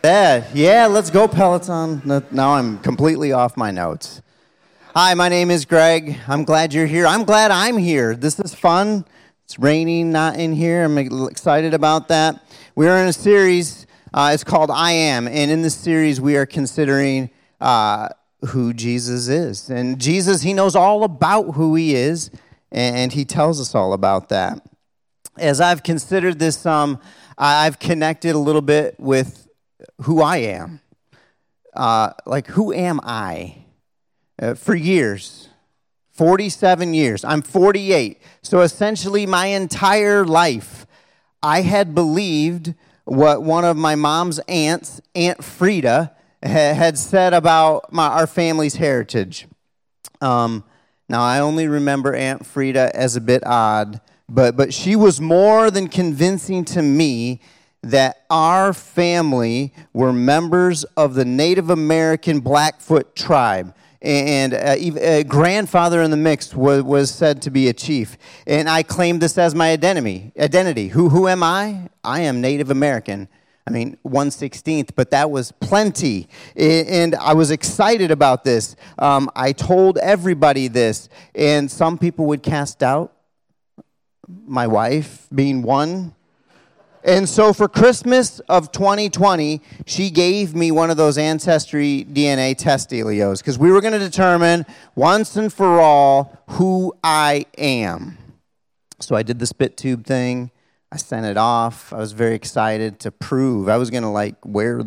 that? Yeah, let's go, Peloton. Now I'm completely off my notes. Hi, my name is Greg. I'm glad you're here. I'm glad I'm here. This is fun. It's raining, not in here. I'm excited about that. We're in a series. It's called I Am. And in this series, we are considering who Jesus is. And Jesus, he knows all about who he is, and he tells us all about that. As I've considered this, I've connected a little bit with who I am. Who am I? For years, 47 years. I'm 48. So essentially my entire life, I had believed what one of my mom's aunts, Aunt Frida, had said about our family's heritage. Now, I only remember Aunt Frida as a bit odd, but she was more than convincing to me that our family were members of the Native American Blackfoot tribe. And a grandfather in the mix was said to be a chief. And I claimed this as my identity. Who am I? I am Native American. I mean, 1/16th, but that was plenty. And I was excited about this. I told everybody this. And some people would cast doubt, my wife being one. And so for Christmas of 2020, she gave me one of those Ancestry DNA test dealios because we were going to determine once and for all who I am. So I did the spit tube thing. I sent it off. I was very excited to prove. I was going to wear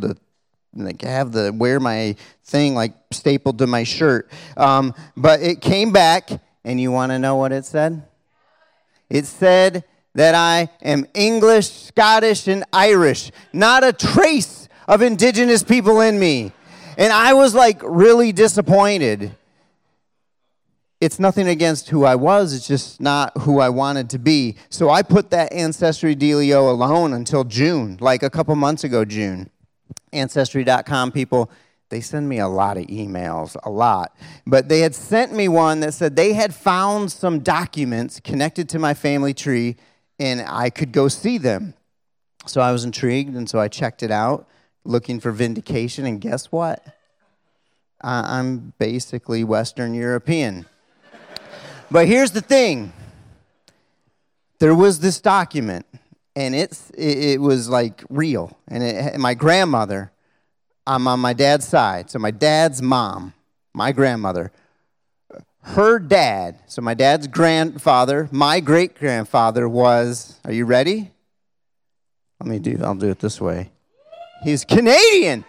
my thing stapled to my shirt. But it came back, and you want to know what it said? It said that I am English, Scottish, and Irish. Not a trace of indigenous people in me. And I was really disappointed. It's nothing against who I was. It's just not who I wanted to be. So I put that Ancestry dealio alone until June, a couple months ago, June. Ancestry.com people, they send me a lot of emails, a lot. But they had sent me one that said they had found some documents connected to my family tree, and I could go see them. So I was intrigued, and so I checked it out, looking for vindication, and guess what? I'm basically Western European. But here's the thing. There was this document, and it was real. And my grandmother, I'm on my dad's side, so my dad's mom, my grandmother, her dad, so my dad's grandfather, my great-grandfather was, are you ready? I'll do it this way. He's Canadian.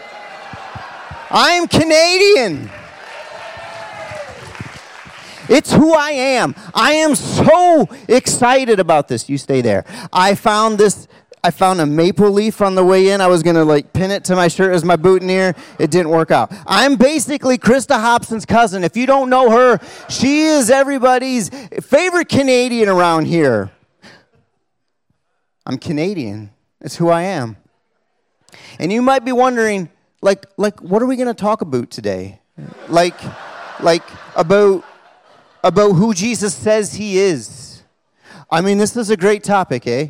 I'm Canadian. It's who I am. I am so excited about this. You stay there. I found a maple leaf on the way in. I was going to pin it to my shirt as my boutonniere. It didn't work out. I'm basically Krista Hobson's cousin. If you don't know her, she is everybody's favorite Canadian around here. I'm Canadian. It's who I am. And you might be wondering, what are we going to talk about today? About who Jesus says he is. I mean, this is a great topic, eh?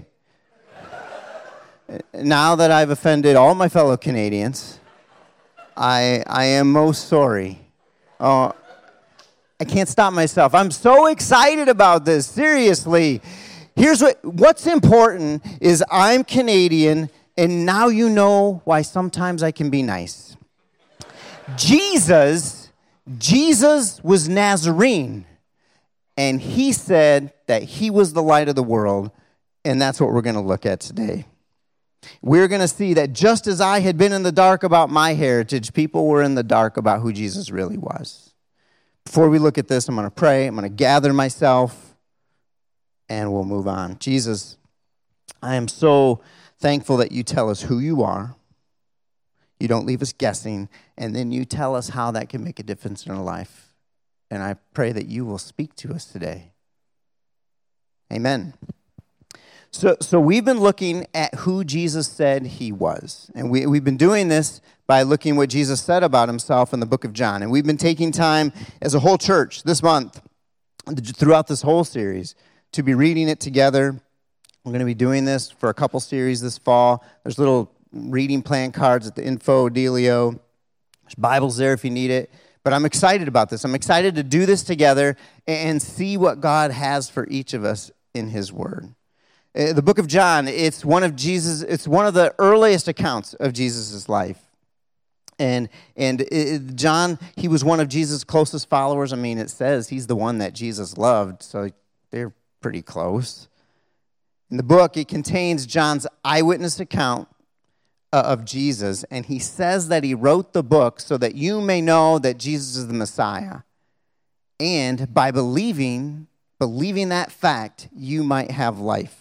Now that I've offended all my fellow Canadians, I am most sorry. Oh, I can't stop myself. I'm so excited about this. Seriously. Here's what's important is I'm Canadian, and now you know why sometimes I can be nice. Jesus was Nazarene, and he said that he was the light of the world, and that's what we're going to look at today. We're going to see that just as I had been in the dark about my heritage, people were in the dark about who Jesus really was. Before we look at this, I'm going to pray. I'm going to gather myself, and we'll move on. Jesus, I am so thankful that you tell us who you are. You don't leave us guessing, and then you tell us how that can make a difference in our life. And I pray that you will speak to us today. Amen. So we've been looking at who Jesus said he was. And we've been doing this by looking what Jesus said about himself in the book of John. And we've been taking time as a whole church this month, throughout this whole series, to be reading it together. We're going to be doing this for a couple series this fall. There's little reading plan cards at the info dealio. There's Bibles there if you need it. But I'm excited about this. I'm excited to do this together and see what God has for each of us in his word. The book of John, it's one of the earliest accounts of Jesus' life. And John, he was one of Jesus' closest followers. I mean, it says he's the one that Jesus loved, so they're pretty close. In the book, it contains John's eyewitness account of Jesus, and he says that he wrote the book so that you may know that Jesus is the Messiah. And by believing that fact, you might have life.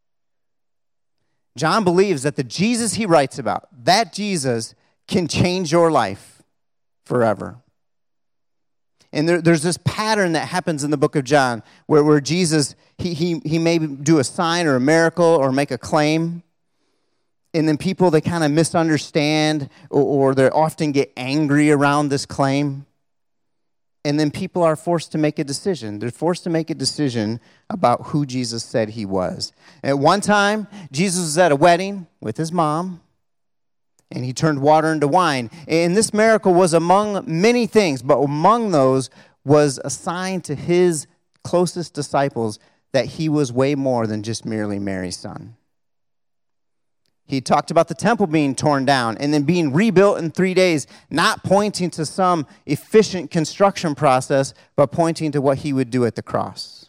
John believes that the Jesus he writes about, that Jesus can change your life forever. And there's this pattern that happens in the book of John where Jesus, he may do a sign or a miracle or make a claim, and then people, they kind of misunderstand or they often get angry around this claim. And then people are forced to make a decision. They're forced to make a decision about who Jesus said he was. At one time, Jesus was at a wedding with his mom, and he turned water into wine. And this miracle was among many things, but among those was a sign to his closest disciples that he was way more than just merely Mary's son. He talked about the temple being torn down and then being rebuilt in 3 days, not pointing to some efficient construction process, but pointing to what he would do at the cross.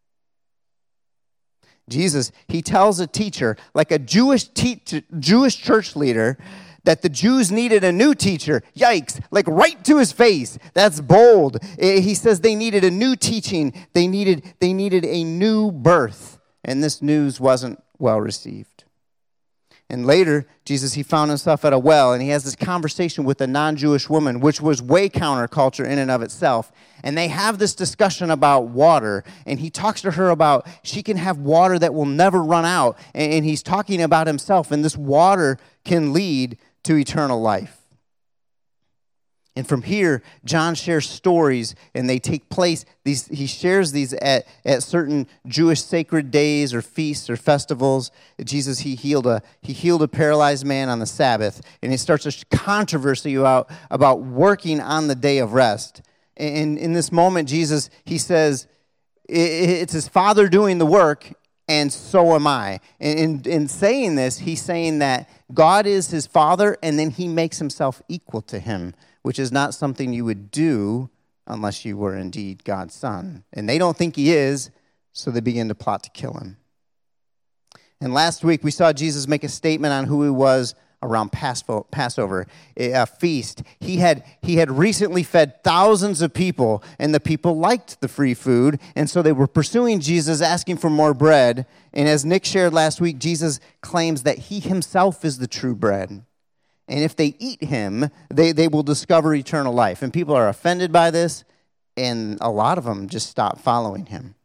Jesus, he tells a teacher, like a Jewish church leader, that the Jews needed a new teacher. Yikes, like right to his face. That's bold. He says they needed a new teaching. They needed a new birth. And this news wasn't well received. And later, Jesus, he found himself at a well, and he has this conversation with a non-Jewish woman, which was way counterculture in and of itself. And they have this discussion about water, and he talks to her about she can have water that will never run out. And he's talking about himself, and this water can lead to eternal life. And from here, John shares stories, and they take place. He shares these at certain Jewish sacred days or feasts or festivals. Jesus, he healed a paralyzed man on the Sabbath, and he starts a controversy about working on the day of rest. And in this moment, Jesus, he says, it's his Father doing the work, and so am I. And in saying this, he's saying that God is his Father, and then he makes himself equal to him, which is not something you would do unless you were indeed God's son. And they don't think he is, so they begin to plot to kill him. And last week, we saw Jesus make a statement on who he was around Passover, a feast. He had recently fed thousands of people, and the people liked the free food, and so they were pursuing Jesus, asking for more bread. And as Nick shared last week, Jesus claims that he himself is the true bread. And if they eat him, they will discover eternal life. And people are offended by this, and a lot of them just stop following him.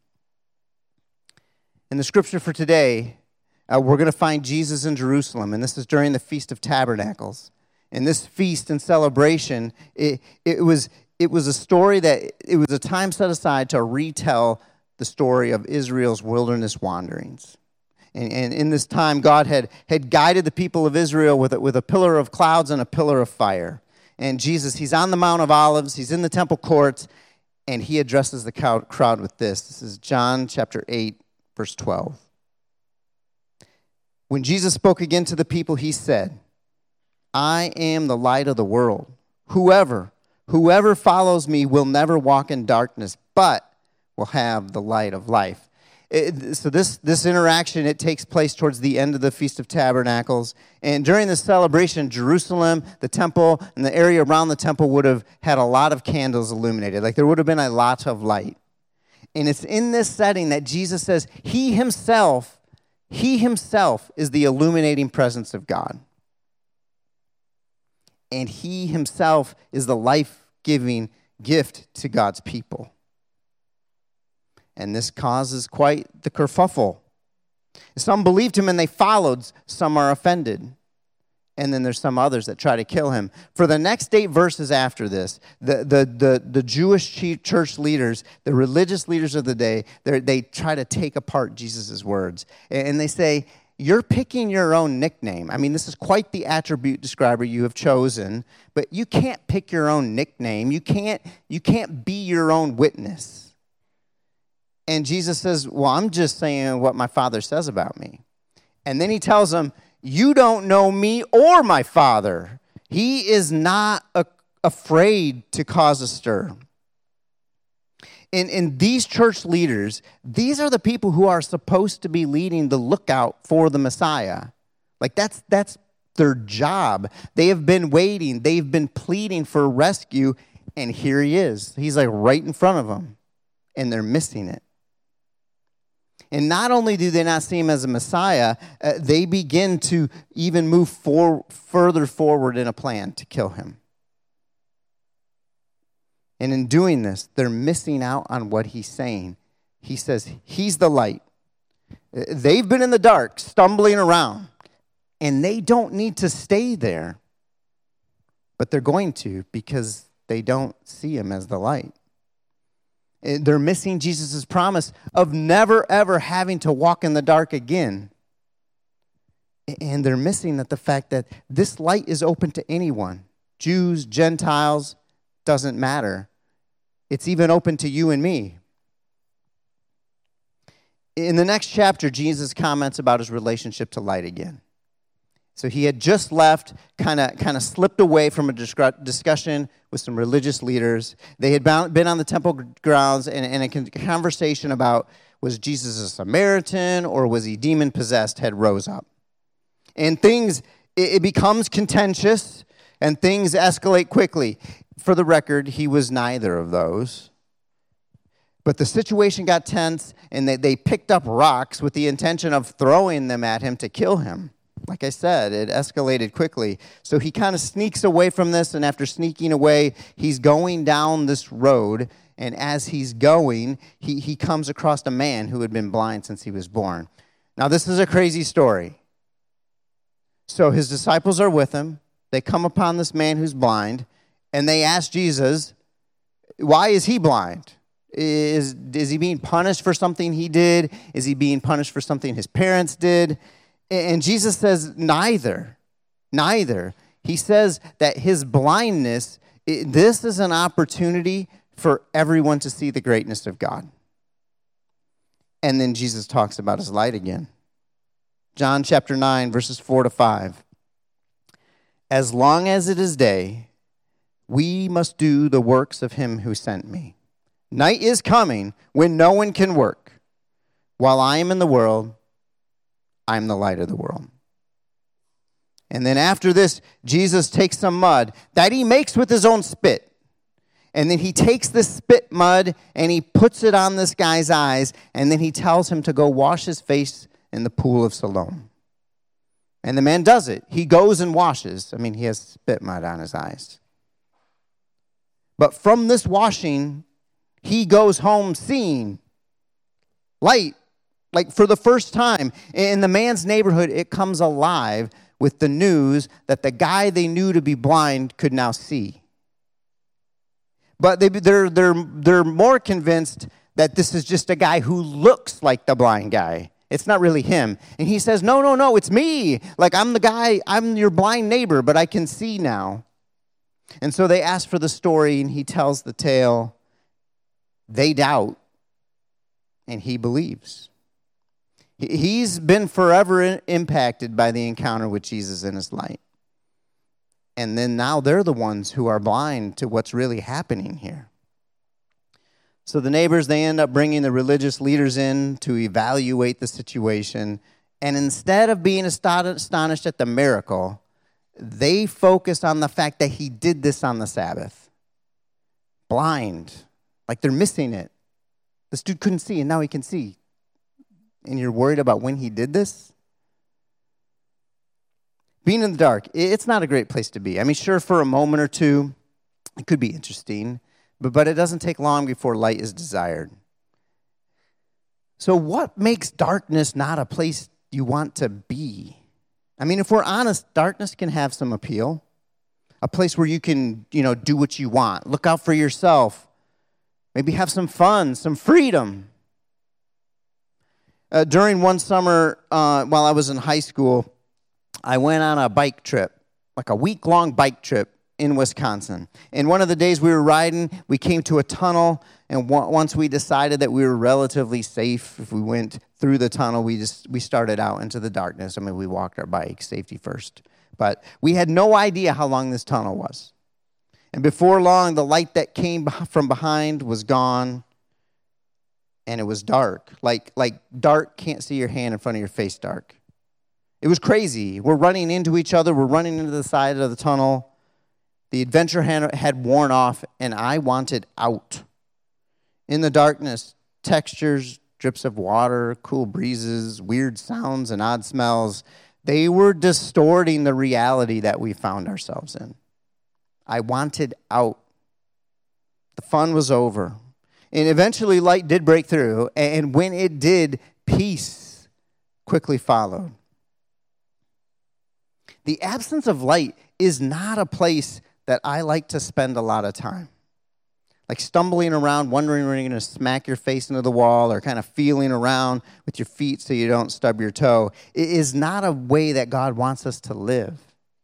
In the scripture for today, we're going to find Jesus in Jerusalem, and this is during the Feast of Tabernacles. And this feast and celebration, it was a story it was a time set aside to retell the story of Israel's wilderness wanderings. And in this time, God had guided the people of Israel with a pillar of clouds and a pillar of fire. And Jesus, he's on the Mount of Olives, he's in the temple courts, and he addresses the crowd with this. This is John chapter 8, verse 12. When Jesus spoke again to the people, he said, I am the light of the world. Whoever follows me will never walk in darkness, but will have the light of life. So this interaction, it takes place towards the end of the Feast of Tabernacles. And during this celebration, Jerusalem, the temple, and the area around the temple would have had a lot of candles illuminated. Like there would have been a lot of light. And it's in this setting that Jesus says he himself is the illuminating presence of God. And he himself is the life-giving gift to God's people. And this causes quite the kerfuffle. Some believed him and they followed. Some are offended. And then there's some others that try to kill him. For the next 8 verses after this, the Jewish church leaders, the religious leaders of the day, they try to take apart Jesus' words. And they say, you're picking your own nickname. I mean, this is quite the attribute describer you have chosen, but you can't pick your own nickname. You can't be your own witness. And Jesus says, well, I'm just saying what my Father says about me. And then he tells them, you don't know me or my Father. He is not afraid to cause a stir. And these church leaders, these are the people who are supposed to be leading the lookout for the Messiah. Like that's their job. They have been waiting. They've been pleading for rescue, and here he is. He's like right in front of them, and they're missing it. And not only do they not see him as a Messiah, they begin to even move further forward in a plan to kill him. And in doing this, they're missing out on what he's saying. He says, he's the light. They've been in the dark, stumbling around, and they don't need to stay there. But they're going to because they don't see him as the light. They're missing Jesus' promise of never, ever having to walk in the dark again. And they're missing the fact that this light is open to anyone. Jews, Gentiles, doesn't matter. It's even open to you and me. In the next chapter, Jesus comments about his relationship to light again. So he had just left, kind of slipped away from a discussion with some religious leaders. They had been on the temple grounds and a conversation about, was Jesus a Samaritan or was he demon-possessed, had rose up. And it becomes contentious and things escalate quickly. For the record, he was neither of those. But the situation got tense, and they picked up rocks with the intention of throwing them at him to kill him. Like I said, it escalated quickly. So he kind of sneaks away from this, and after sneaking away, he's going down this road, and as he's going, he comes across a man who had been blind since he was born. Now, this is a crazy story. So his disciples are with him. They come upon this man who's blind, and they ask Jesus, why is he blind? Is he being punished for something he did? Is he being punished for something his parents did? And Jesus says, neither. Neither. He says that his blindness, this is an opportunity for everyone to see the greatness of God. And then Jesus talks about his light again. John chapter 9, verses 4-5. As long as it is day, we must do the works of him who sent me. Night is coming when no one can work. While I am in the world, I am the light of the world. And then after this, Jesus takes some mud that he makes with his own spit. And then he takes this spit mud and he puts it on this guy's eyes. And then he tells him to go wash his face in the pool of Siloam. And the man does it. He goes and washes. I mean, he has spit mud on his eyes. But from this washing, he goes home seeing light, like for the first time. In the man's neighborhood, it comes alive with the news that the guy they knew to be blind could now see. But they're more convinced that this is just a guy who looks like the blind guy. It's not really him. And he says, no, it's me. Like, I'm the guy, I'm your blind neighbor, but I can see now. And so they ask for the story, and he tells the tale. They doubt, and he believes. He's been forever impacted by the encounter with Jesus in his light. And then now they're the ones who are blind to what's really happening here. So the neighbors, they end up bringing the religious leaders in to evaluate the situation. And instead of being astonished at the miracle, they focus on the fact that he did this on the Sabbath. Blind. Like they're missing it. This dude couldn't see, and now he can see. And you're worried about when he did this? Being in the dark, it's not a great place to be. I mean, sure, for a moment or two, it could be interesting. But it doesn't take long before light is desired. So what makes darkness not a place you want to be? I mean, if we're honest, darkness can have some appeal. A place where you can, do what you want. Look out for yourself. Maybe have some fun, some freedom. During one summer, while I was in high school, I went on a bike trip, like a week-long bike trip in Wisconsin. And one of the days we were riding, we came to a tunnel, and once we decided that we were relatively safe, if we went through the tunnel, we started out into the darkness. I mean, we walked our bike, safety first. But we had no idea how long this tunnel was. And before long, the light that came from behind was gone, and it was dark. Like dark, can't see your hand in front of your face dark. It was crazy. We're running into each other. We're running into the side of the tunnel. The adventure had worn off, and I wanted out. In the darkness, textures, drips of water, cool breezes, weird sounds, and odd smells, they were distorting the reality that we found ourselves in. I wanted out. The fun was over. And eventually light did break through, and when it did, peace quickly followed. The absence of light is not a place that I like to spend a lot of time. Like stumbling around, wondering when you're going to smack your face into the wall, or kind of feeling around with your feet so you don't stub your toe. It is not a way that God wants us to live.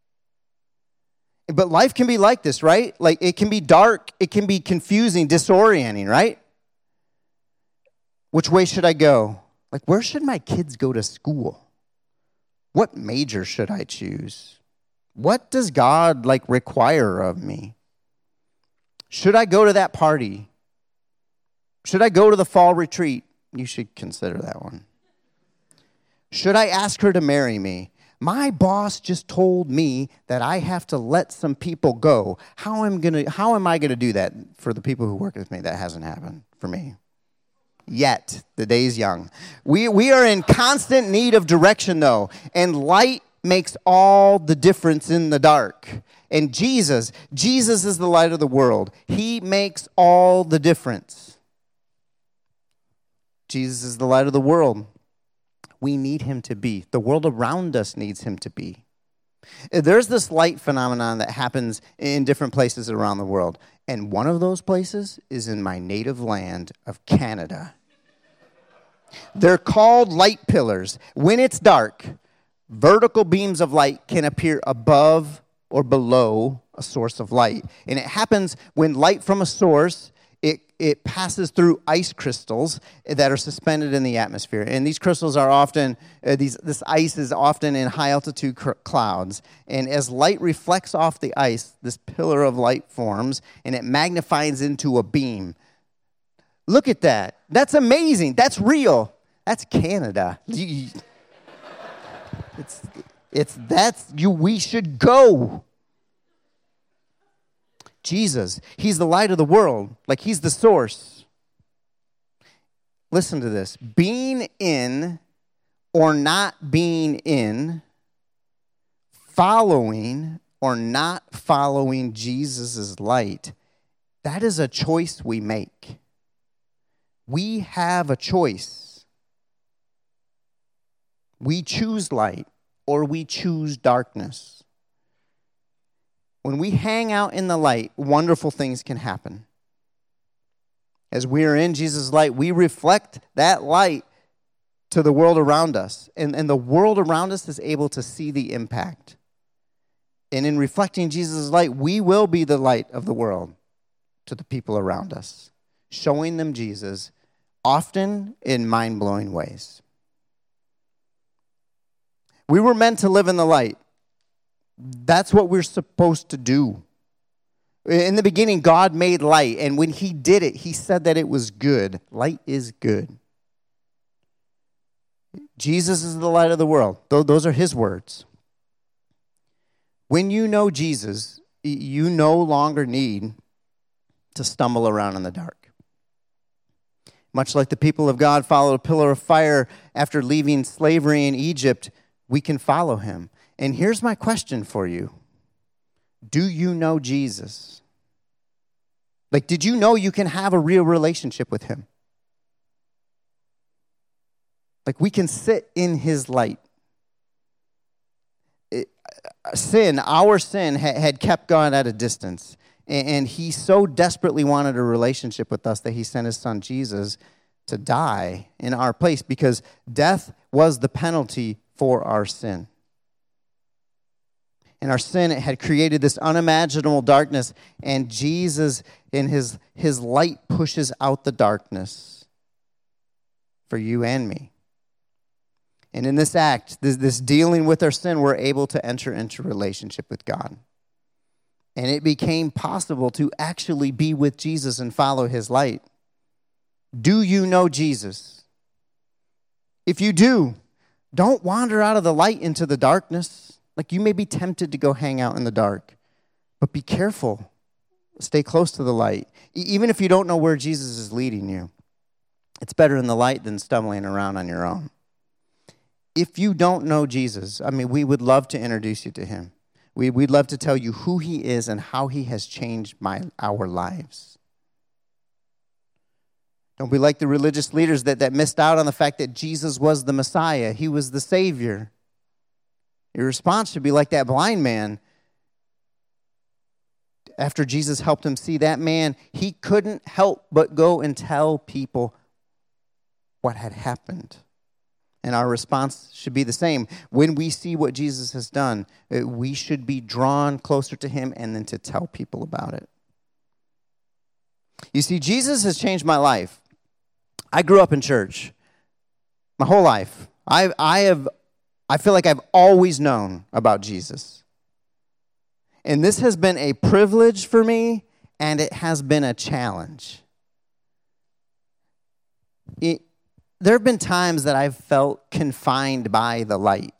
But life can be like this, right? Like it can be dark, it can be confusing, disorienting, right? Which way should I go? Like, where should my kids go to school? What major should I choose? What does God require of me? Should I go to that party? Should I go to the fall retreat? You should consider that one. Should I ask her to marry me? My boss just told me that I have to let some people go. How am I gonna do that for the people who work with me? That hasn't happened for me yet. The day's young. We are in constant need of direction, though, and light makes all the difference in the dark. And Jesus is the light of the world. He makes all the difference. Jesus is the light of the world. We need him to be. The world around us needs him to be. There's this light phenomenon that happens in different places around the world. And one of those places is in my native land of Canada. They're called light pillars. When it's dark, vertical beams of light can appear above or below a source of light. And it happens when light from a source, it passes through ice crystals that are suspended in the atmosphere. And these crystals are often, this ice is often in high altitude clouds. And as light reflects off the ice, this pillar of light forms, and it magnifies into a beam. Look at that. That's amazing. That's real. That's Canada. We should go. Jesus, he's the light of the world, like he's the source. Listen to this. Being in or not being in, following or not following Jesus' light, that is a choice we make. We have a choice. We choose light or we choose darkness. When we hang out in the light, wonderful things can happen. As we are in Jesus' light, we reflect that light to the world around us. And the world around us is able to see the impact. And in reflecting Jesus' light, we will be the light of the world to the people around us, showing them Jesus, often in mind-blowing ways. We were meant to live in the light. That's what we're supposed to do. In the beginning, God made light, and when he did it, he said that it was good. Light is good. Jesus is the light of the world. Those are his words. When you know Jesus, you no longer need to stumble around in the dark. Much like the people of God followed a pillar of fire after leaving slavery in Egypt, we can follow him. And here's my question for you. Do you know Jesus? Did you know you can have a real relationship with him? We can sit in his light. Our sin had kept God at a distance. And he so desperately wanted a relationship with us that he sent his son Jesus to die in our place because death was the penalty for our sin. And our sin, it had created this unimaginable darkness, and Jesus, in his light, pushes out the darkness for you and me. And in this act, this dealing with our sin, we're able to enter into relationship with God. And it became possible to actually be with Jesus and follow his light. Do you know Jesus? If you do, don't wander out of the light into the darkness. Like, you may be tempted to go hang out in the dark, but be careful. Stay close to the light. Even if you don't know where Jesus is leading you, it's better in the light than stumbling around on your own. If you don't know Jesus, we would love to introduce you to him. We'd love to tell you who he is and how he has changed our lives. Don't be like the religious leaders that missed out on the fact that Jesus was the Messiah. He was the Savior. Your response should be like that blind man. After Jesus helped him see, that man, he couldn't help but go and tell people what had happened. And our response should be the same. When we see what Jesus has done, we should be drawn closer to him and then to tell people about it. You see, Jesus has changed my life. I grew up in church my whole life. I feel like I've always known about Jesus. And this has been a privilege for me, and it has been a challenge. There have been times that I've felt confined by the light.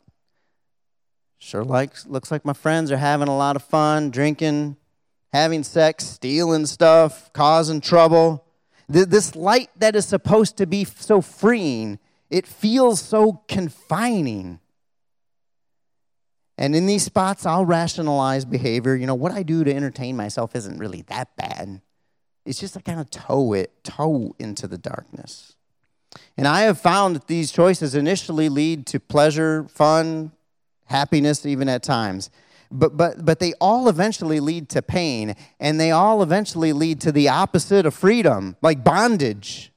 Looks like my friends are having a lot of fun, drinking, having sex, stealing stuff, causing trouble. This light that is supposed to be so freeing, it feels so confining. And in these spots, I'll rationalize behavior. What I do to entertain myself isn't really that bad. It's just I kind of toe into the darkness. And I have found that these choices initially lead to pleasure, fun, happiness, even at times. But they all eventually lead to pain, and they all eventually lead to the opposite of freedom, like bondage.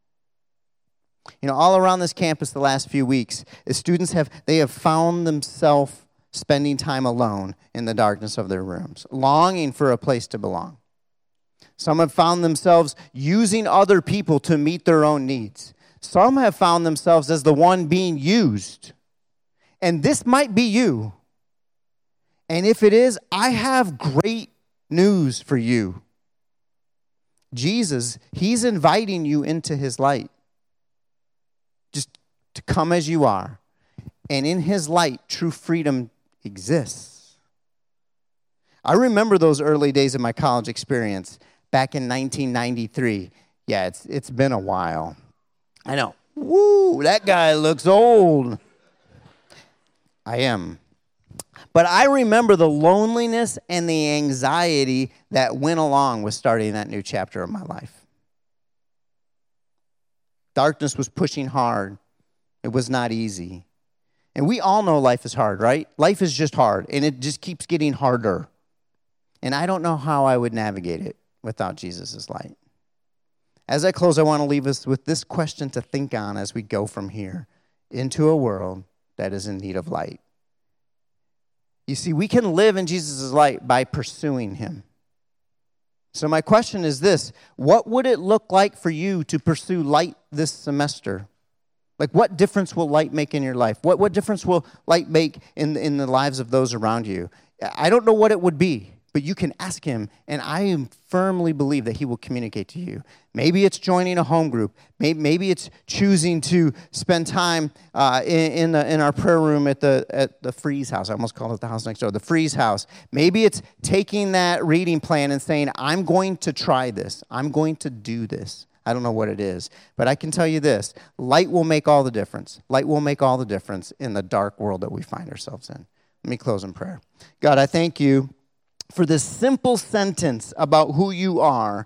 All around this campus the last few weeks, the students have found themselves spending time alone in the darkness of their rooms, longing for a place to belong. Some have found themselves using other people to meet their own needs. Some have found themselves as the one being used. And this might be you. And if it is, I have great news for you. Jesus, he's inviting you into his light. Just to come as you are. And in his light, true freedom exists. I remember those early days of my college experience back in 1993. Yeah, it's been a while. I know. Woo, that guy looks old. I am. But I remember the loneliness and the anxiety that went along with starting that new chapter of my life. Darkness was pushing hard. It was not easy. And we all know life is hard, right? Life is just hard, and it just keeps getting harder. And I don't know how I would navigate it without Jesus' light. As I close, I want to leave us with this question to think on as we go from here into a world that is in need of light. You see, we can live in Jesus' light by pursuing him. So my question is this: what would it look like for you to pursue light this semester? Like, what difference will light make in your life? What difference will light make in the lives of those around you? I don't know what it would be, but you can ask him, and I firmly believe that he will communicate to you. Maybe it's joining a home group. Maybe it's choosing to spend time in our prayer room at the Freeze house. I almost called it the house next door, the Freeze house. Maybe it's taking that reading plan and saying, I'm going to try this. I'm going to do this. I don't know what it is, but I can tell you this: light will make all the difference. Light will make all the difference in the dark world that we find ourselves in. Let me close in prayer. God, I thank you for this simple sentence about who you are,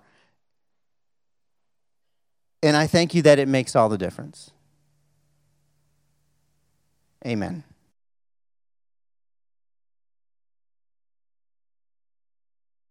and I thank you that it makes all the difference. Amen.